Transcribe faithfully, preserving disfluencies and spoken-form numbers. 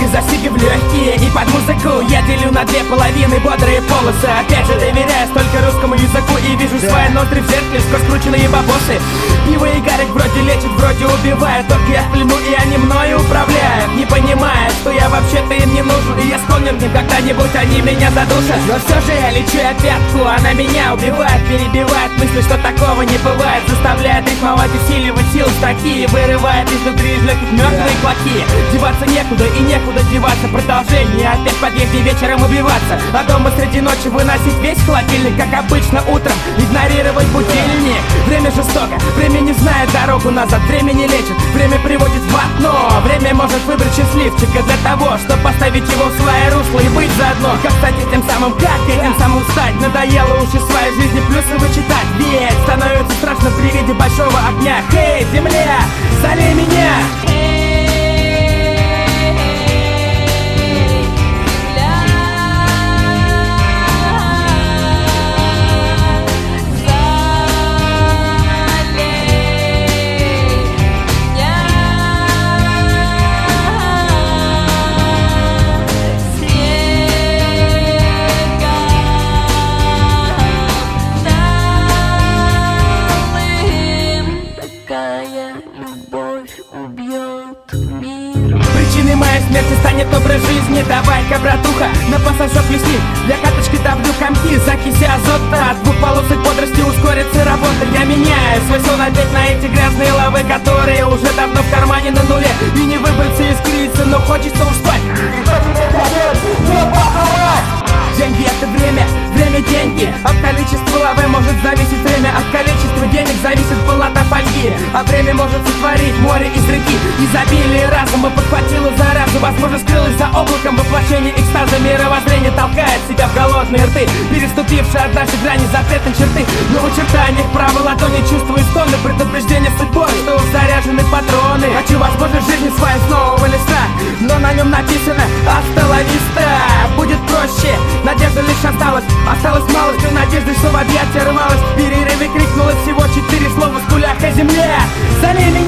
Сиги за сиги в легкие, и под музыку я делю на две половины бодрые полосы. Опять же доверяюсь только русскому языку и вижу свои ноздри в зеркале сквозь скрученные бабосы. Пиво и гарик вроде лечит, вроде убивает, только я в плену и они мною управляют, не понимая, что я вообще-то им не нужен. И я склонен к ним, когда-нибудь они меня задушат. Но все же я лечу я пятку, она меня убивает, перебивает мысли, что такого не бывает, заставляет рифмовать, усиливать силы строки, вырывает изнутри из легких мертвые клоки. Деваться некуда и некуда деваться, продолжение опять подъехать вечером убиваться, а дома среди ночи выносить весь холодильник, как обычно утром игнорировать будильник. Время жестоко, время не знает дорогу назад, время не лечит, время приводит в ад, но время может выбрать счастливчика для того, чтобы поставить его в свое русло и быть заодно. Как стать этим самым, как этим самым стать? Надоело уж из своей жизни плюсы вычитать, ведь становится страшно при виде большого огня. Хей, земля, залей меня! Причиной моей смерти станет образ жизни. Давай-ка, братуха, на пассажок лесни. Для каточки давлю комки, закиси азота. От двух полосок бодрости ускорится работа. Я меняю свой сон опять на эти грязные лавы, которые уже давно в кармане на нуле. И не выбраться из кризиса, но хочется уж спать. Деньги — это время, время — деньги. От количества лавы может зависеть время, от количества денег зависит полнота фольги. А время может сотворить море из реки. Изобилие разума подхватило заразу, возможно, скрылось за облаком воплощение экстаза. Мировоззрение толкает себя в голодные рты, переступившие однажды грани запретной черты. Но в очертаниях правой ладони чувствую стоны, предупреждение судьбой, что уж заряжены патроны. Хочу возможность жизни своей с нового листа, но на нем написано «Hasta la vista». Будет проще, надежда лишь осталась. Осталось малость, но надежды, что в объятия рвалась. В перерыве крикнула всего четыре слова с кулях о земле. За ними